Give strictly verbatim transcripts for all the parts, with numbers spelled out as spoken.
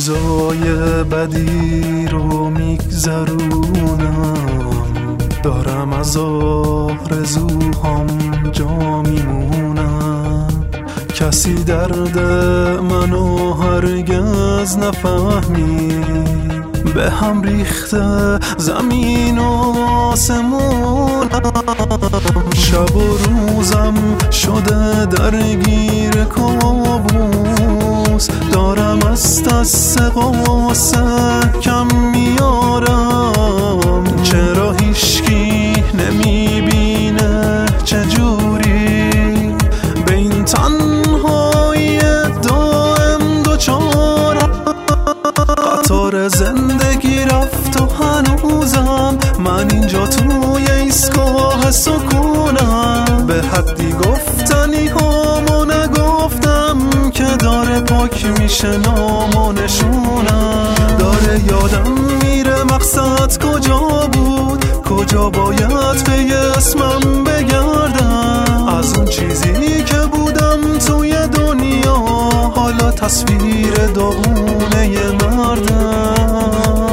روزای بدی رو میگذرونم، دارم از آرزوهام جا میمونم. کسی درد منو هرگز نفهمید، به هم ریخته زمین و آسمونم. شب و روزم شده درگیر کابوس، دارم از دست قصه کم میارم. چرا هیچکی نمیبینه چجوری به این تنهایی دائم دوچارم؟ قطار زندگی رفت و هنوزم من اینجا توی ایستگاه سکونم. به حدی گفتنی هامو نگفتم که داره پاک میشه نام و نشونم. داره یادم میره مقصد کجا بود، کجا باید به اسمم بگردم. از اون چیزی که بودم توی دنیا حالا تصویر داغونه مردم.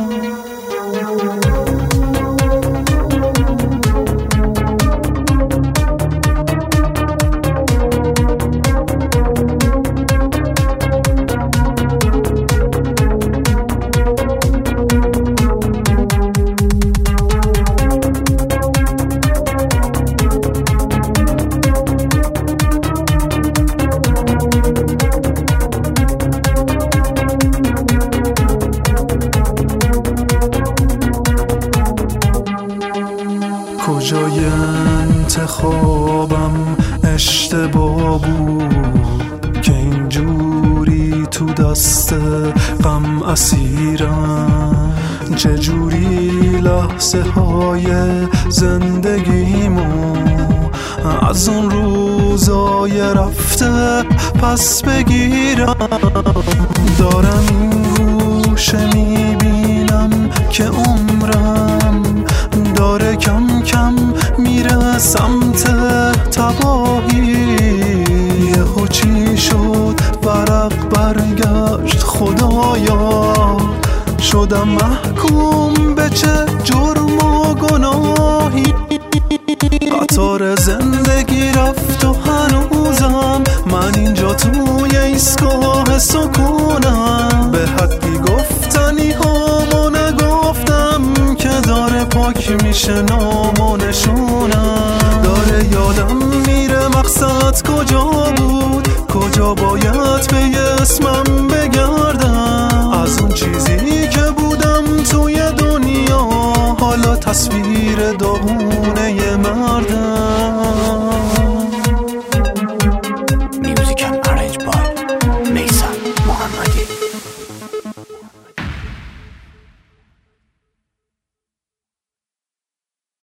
کجای انتخابم اشتباه بود که اینجوری تو دست غم اسیرم؟ چجوری لحظه های زندگیمو از اون روزای رفته پس بگیرم؟ دارم این گوشه میبینم که عمرم داره کم کم میره سمت تباهی. یهو چی شد ورق برگشت خدایا، شدم محکوم به چه جرم و گناهی. قطار زندگی رفت و هنوزم من اینجا توی ایستگاه سکونم. به حدی گفتنی هامو نگفتم که داره پاک میشه نام و نشونم. داره یادم میره مقصد کجا بود، کجا باید به اسمم بگردم. از اون چیزی که بودم توی دنیا حالا تصویر داغون